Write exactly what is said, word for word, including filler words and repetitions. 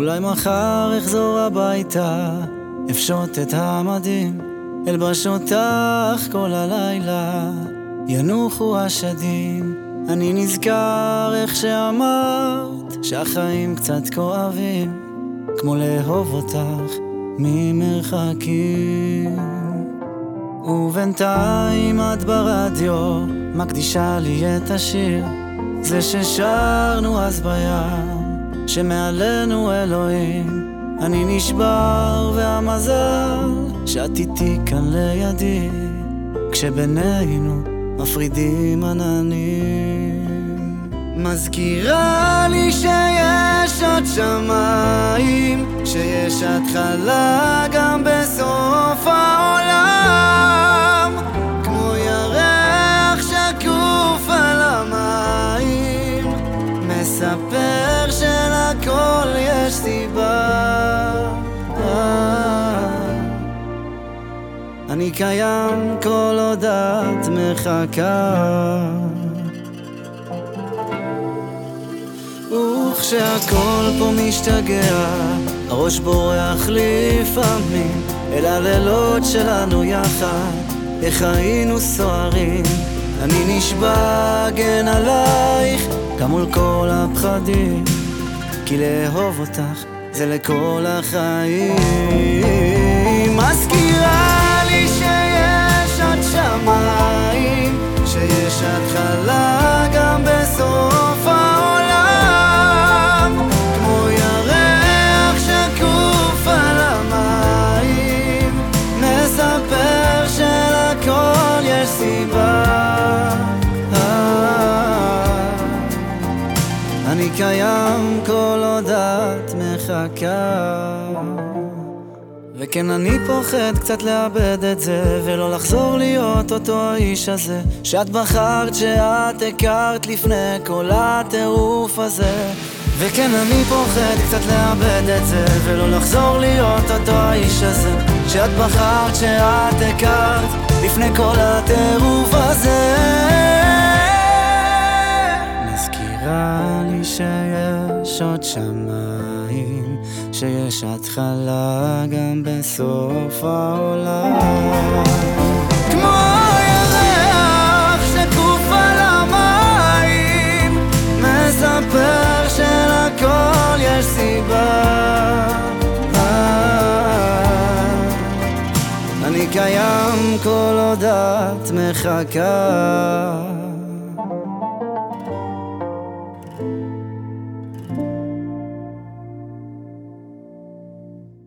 אולי מחר אחזור הביתה, אפשוט את המדים, אלבש אותך כל הלילה, ינוחו השדים. אני נזכר איך שאמרת שהחיים קצת כואבים, כמו לאהוב אותך ממרחקים. ובינתיים את ברדיו מקדישה לי את השיר, זה ששרנו אז בים, שמעלינו אלוהים. אני נשבר והמזל שאת איתי כאן לידי, כשבינינו מפרידים עננים. מזכירה לי שיש עוד שמיים, שיש התחלה גם בסוף העולם, כמו ירח שקוף על המים, מספר שלכל יש סיבה. אני קיים כל עוד את מחכה, וכשהכל פה משתגע, הראש בורח לפעמים אל הלילות שלנו יחד, איך היינו סוערים. אני נשבע גן עלייך גם מול כל הפחדים, כי לאהוב אותך זה לכל החיים. מזכירה לי שיש עוד שמיים, שיש התחלה גם בסוף העולם, כמו ירח שקוף על המים, מספר שלכל יש סיבה. אני קיים כל עוד את מחכה, וכן אני פוחד קצת לאבד את זה, ולא לחזור להיות אותו האיש הזה שאת בחרת, שאת הכרת לפני כל הטירוף הזה. וכן אני פוחד קצת לאבד את זה, ולא לחזור להיות אותו האיש הזה שאת בחרת, שאת הכרת לפני כל הטירוף הזה. מזכירה לי שיש עוד שמיים, שיש התחלה גם בסוף העולם, כמו ירח שקוף על המים, מספר שלכל יש סיבה. אני קיים כל עוד את מחכה.